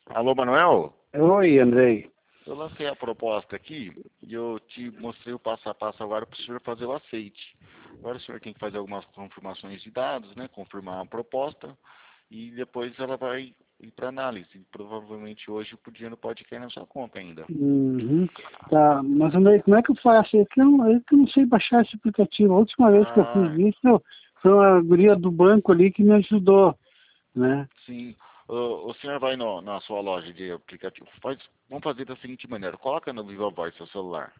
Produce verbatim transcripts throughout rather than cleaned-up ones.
Alô, Manuel? Oi, Andrei. Eu lancei a proposta aqui e eu te mostrei o passo a passo agora para o senhor fazer o aceite. Agora o senhor tem que fazer algumas confirmações de dados, né? Confirmar a proposta e depois ela vai ir para análise. E provavelmente hoje o dinheiro pode cair na sua conta ainda. Uhum. Tá, mas Andrei, como é que eu faço? É que eu, não- é que eu não sei baixar esse aplicativo. A última vez que eu fiz Ah, isso, foi a guria do banco ali que me ajudou, né? sim. O, o senhor vai no, na sua loja de aplicativo. Faz, vamos fazer da seguinte maneira. Coloca no Viva Voz seu celular.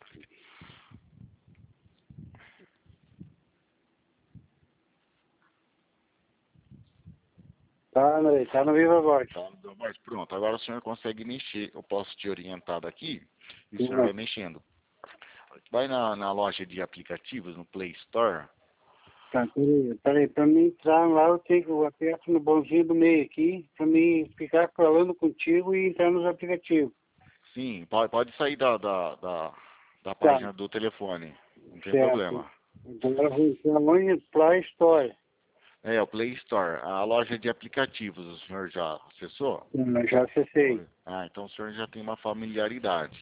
Tá, Andrei, tá no Viva Voz. Tá, mas pronto, agora o senhor consegue mexer. Eu posso te orientar daqui e o senhor Sim. vai mexendo. Vai na, na loja de aplicativos, no Play Store. Tá, peraí, peraí, pra mim entrar lá eu tenho que eu aperto no botãozinho do meio aqui, pra mim ficar falando contigo e entrar nos aplicativos. Sim, pode, pode sair da, da, da, da Tá, página do telefone. Não tem certo. problema. Agora eu vou entrar onde? Play Store. É, o Play Store. A loja de aplicativos, o senhor já acessou? Hum, Eu já acessei. Ah, então o senhor já tem uma familiaridade.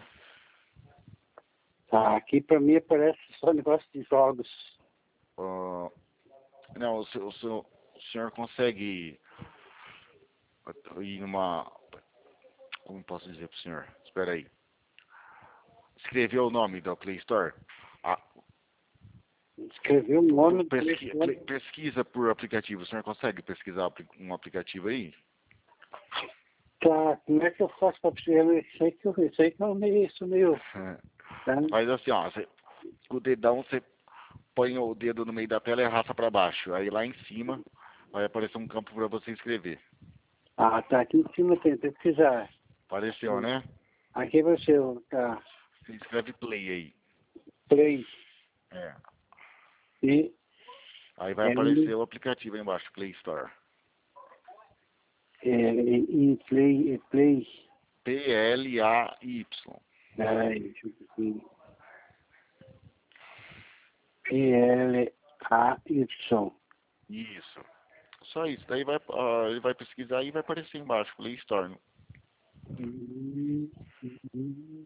Tá, aqui pra mim aparece só negócio de jogos. Ah, não, o, seu- o, seu- o senhor consegue ir numa... Como posso dizer para o senhor? Espera aí. Escreveu o nome da Play Store? Ah, Escreveu o nome do Play pesqui- Store. pesquisa por aplicativo. O senhor consegue pesquisar apli- um aplicativo aí? Tá, como é que eu faço pra pesquisar? Eu sei que eu eu sei que eu meio isso meio. Tá? Faz assim, ó. Você, com o dedão, você põe o dedo no meio da tela e arrasta para baixo. Aí lá em cima vai aparecer um campo para você escrever. Ah, tá, aqui em cima tem, tem que pesquisar. Apareceu, né? Aqui vai ser, tá, Você escreve play aí. Play É. e Aí vai L, aparecer o aplicativo aí embaixo, Play Store. L, e Play, e Play. P L A Y. Peraí, deixa eu ver aqui. P L A Y. Isso. Só isso. Daí vai, ah, ele vai pesquisar e vai aparecer embaixo, Play Store. Hum, hum.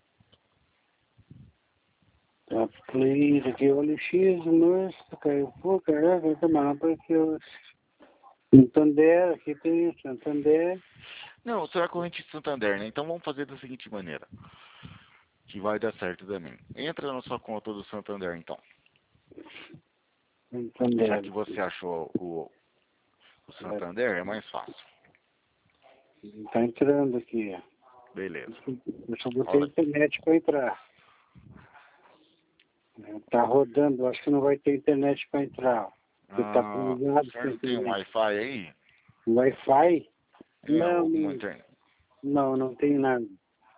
Tá, Play, aqui olha o X, nossa, caiu, pô, caraca, tá mal, porque eu... Santander, aqui tem Santander. Não, o senhor é corrente de Santander, né? Então vamos fazer da seguinte maneira, que vai dar certo também. Entra na sua conta do Santander, então. Já Santander. que você achou o, o Santander, é mais fácil. Tá entrando aqui, ó. Beleza. Eu só botei Olha, internet para entrar. Tá rodando, acho que não vai ter internet para entrar. Porque tá ah, o plugado senhor com não tem um internet. Wi-Fi aí? Wi-Fi? É, Não, alguma não, internet? não, não tem nada.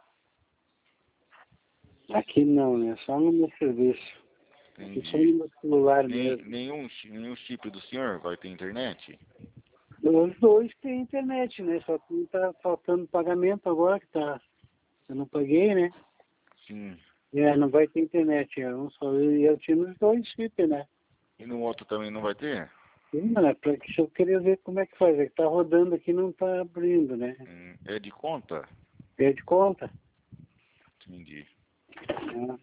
Aqui não, né? Só no meu serviço. Aqui só Entendi. no meu celular Nem, mesmo. nenhum, chi- nenhum chip do senhor vai ter internet? Os dois têm internet, né? Só que tá faltando pagamento agora que tá. Eu não paguei, né? Sim. É, não vai ter internet. É um só. Eu, eu tinha os dois chips, né? E no outro também não vai ter? Sim, mas é pra que se eu queria ver como é que faz. É que tá rodando aqui e não tá abrindo, né? Hum, é de conta? É de conta. Entendi. Ah,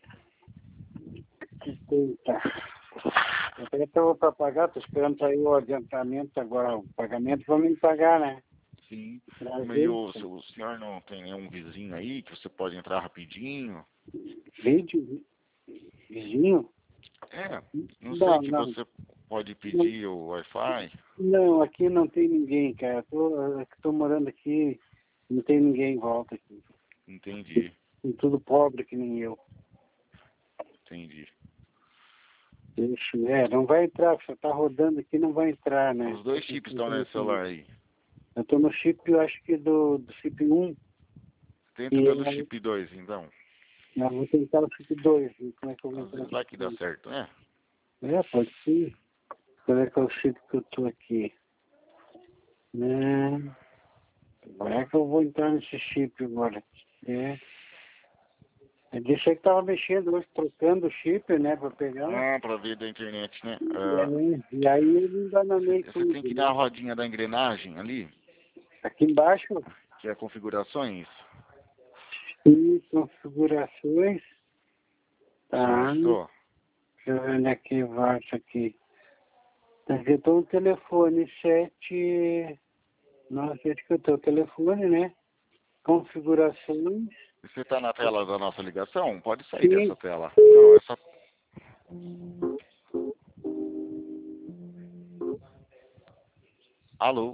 eita. Eu estou para pagar, estou esperando sair o adiantamento agora. O pagamento vão me pagar, né? Sim. Mas e Prazer. o, o senhor não tem nenhum vizinho aí que você pode entrar rapidinho? Vídeo? Vizinho? É, não sei Não, que não. você pode Não, pedir o Wi-Fi. não, aqui não tem ninguém, cara. Estou morando aqui, não tem ninguém em volta aqui. Entendi, Tem tudo pobre que nem eu. entendi. Deixa, é, não vai entrar, você tá rodando aqui, não vai entrar, né? Os dois chips estão nesse celular aí. Eu tô no chip, eu acho que do, do chip um. Tenta E pelo aí, chip dois, então. eu vou tentar o chip dois. E como é que eu vou Às entrar no vezes vai chip que dá dois? certo, né? É, pode ser. Qual é que é o chip que eu tô aqui? É, como é que eu vou entrar nesse chip agora? É. Eu disse aí que tava mexendo hoje, trocando o chip, né, pra pegar. Ah, pra ver da internet, né? E Ah, aí, e aí ele enganamei você tudo, tem que ir né? na rodinha da engrenagem ali. Aqui embaixo, Que é configurações? E configurações. Tá. Mostrou. Deixa eu ver onde é que volta aqui. Aqui eu tô no telefone sete. Nossa, acho que eu tô no telefone, né? Configurações. Você está na tela da nossa ligação? Pode sair Sim. dessa tela. Não, essa... Alô?